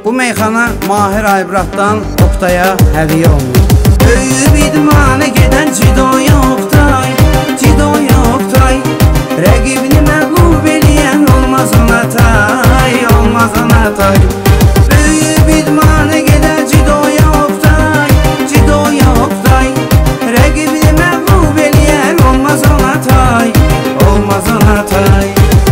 Bu meyxana Mahir Aybratdan Oktaya hədiyyə olunur. Böyüyüb idmana gedən Cidoya Oktay, Cidoya Oktay, rəqibini məğlub eləyən olmaz ona tay, olmaz ona tay. Böyüyüb idmana gedən Cidoya Oktay, Cidoya Oktay, rəqibini məğlub eləyən olmaz ona tay, olmaz ona tay.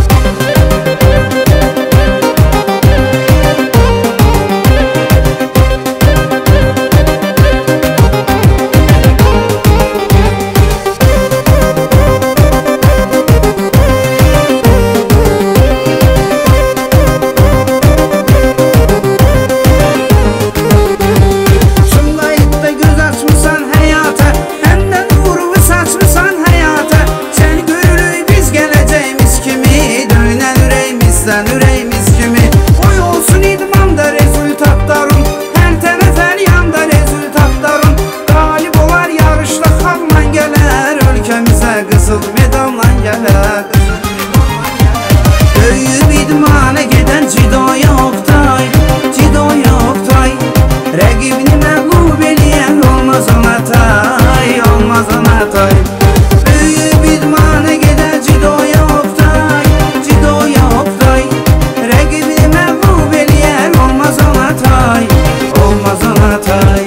Ürəyimiz kimi oy olsun idmanda rezultatların, hər tərəf hər yanda rezultatların. Qalib olar yarışda xalqla gələr, ölkəmizə qızıl medalla gələr. Böyüyüb idmana gedən Cidoya Oktay, Cidoya Oktay, rəqibini məğlub eləyən olmaz ona tay, olmaz ona tay. Böyüyüb idmana gedən Cidoya Oktay, Cidoya Oktay, rəqibini məğlub eləyən olmaz ona tay, olmaz ona tay.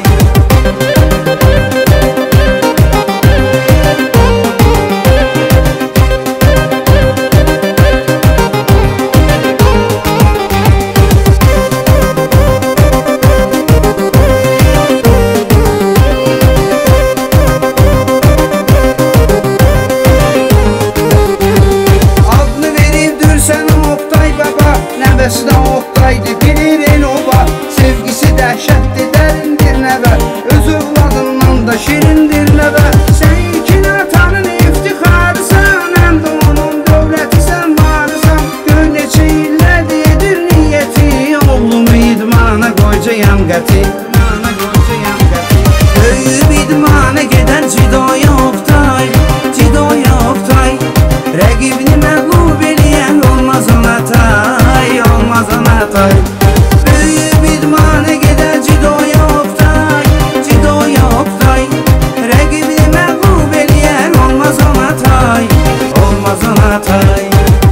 Nəvəsi də Oktaydı, bilir el oba, sevgisi dəhşətdir, dərindir nəvə, öz övladından da şirindir nəvə. Sən ilkin atanın iftixarısan, həm də onun dövləti sən varısan. Gör neçə illərdir edir niyyəti, oğlumu idmana qoyacağam qəti, idmana qoyacağam qəti. Böyüyüb idmana gedən Cidoya Oktay, Cidoya Oktay, rəqibini məğlub eləyən olmaz ona tay, olmaz ona tay. Böyüyüb idmana gedən Cidoya Oktay, Cidoya Oktay, rəqibini məğlub eləyən olmaz ona tay, olmaz ona tay.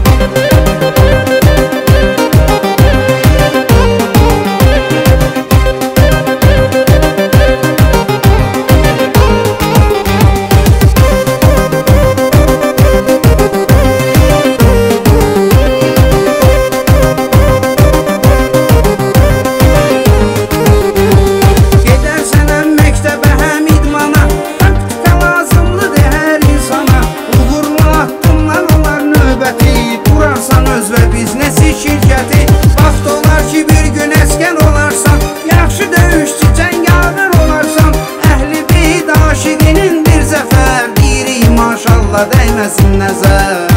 Biznesi şirkəti, vaxt olar ki bir gün əskər olarsan, yaxşı döyüşçü cəngavər olarsan, əhli beyt aşiqinin bir zəfər, deyirik maşallah dəyməsin nəzər.